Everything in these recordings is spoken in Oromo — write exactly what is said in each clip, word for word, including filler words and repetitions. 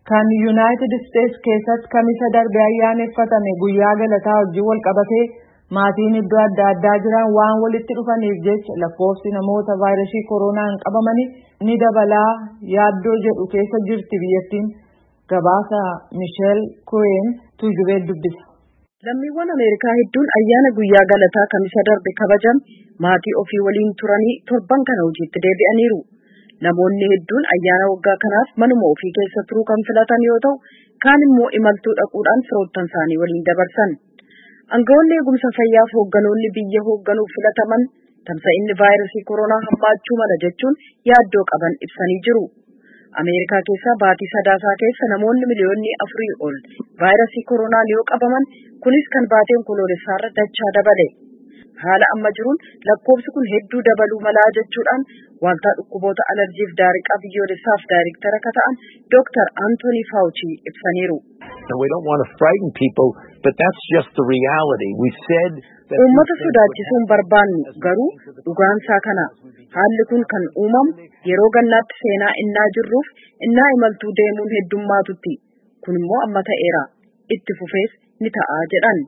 kan United States keessatti kamisa darbe ayyaaneffatame guyyaa galataa wajjin wal qabatee maatiin iddoo adda addaa jiran waan walitti dhufaniif jecha lakkoofsi namoota vaayirasii koronaan qabamanii ni dabalaa yaaddoo jedhu keessa jirti biyyattiin. Gabaasa Michelle Cohen tuujubee dubbisa. Lammiiwwan Ameerikaa hedduun ayyaana guyyaa galataa kamisa darbe kabajan maatii ofii waliin turanii torban kana hojiitti deebi'aniiru. Namoonni hedduun ayyaana waggaa kanaaf manuma ofii keessa turuu kan filatan yoo ta'u, kaan immoo imaltuu dhaquudhaan firoottan isaanii waliin dabarsan. Aangawoonni eegumsa fayyaaf hoogganoonni biyya hoogganuuf filataman tamsa'inni vaayirasii koronaa hammaachuu mala jechuun yaaddoo qaban ibsanii jiru. Ameerikaa keessa baatii sadaasaa keessa namoonni miliyoonni afurii ol vaayirasii koronaan yoo qabaman kunis kan baateen koloolessaarra dachaa dabale. Haala amma jiruun lakkoofsi kun hedduu dabaluu malaa jechuudhaan waaltaa dhukkuboota alerjiif daariqaa biyyoolessaaf daariktara ka ta'an Doctor Anthony Fauci ibsaniiru. We don't want to frighten people, but that's just the reality. We said that uummata sodaachisuun barbaannu garuu dhugaansaa kana. Haalli kun kan uumamu yeroo gannaatti seenaa innaa jirruuf innaa imaltuu deemuun heddummaatutti. Kun immoo amma ta'eera. Itti fufees ni ta'aa jedhan.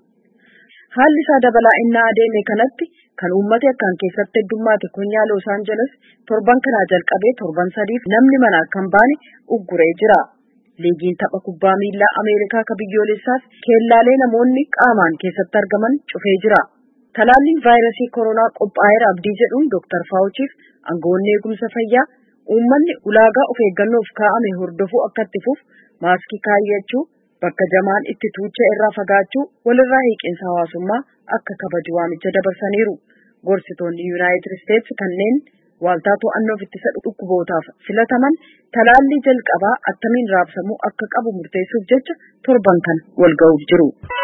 Haalli isaa dabalaa innaa adeeme kanatti kan uummati akkaan keessatti heddummaate konyaa Los Angeles torban kanaa jalqabee torban sadiif namni mana akkan baane ugguree jira. Liigiin tapha kubbaa miilaa Ameerikaa ka biyyoolessaas keellaalee namoonni qaamaan keessatti argaman cufee jira. Talaalliin vaayirasii koronaa qophaa'eera abdii jedhuun Doctor Fauciif aangawoonni eegumsa fayyaa uummanni ulaagaa of eeggannoof kaa'ame hordofuu akka itti fufu maaskii kaayyachuu bakka jamaan itti tuucha irraa fagaachuu walirraa hiiqinsa hawaasummaa akka kabaju waamicha dabarsaniiru. Gorsitoonni United States kanneen waaltaa to'annoof ittisa dhukkubootaaf filataman talaallii jalqabaa attamiin raabsamuu akka qabu murteessuuf jecha torban kana wal ga'uuf jiru.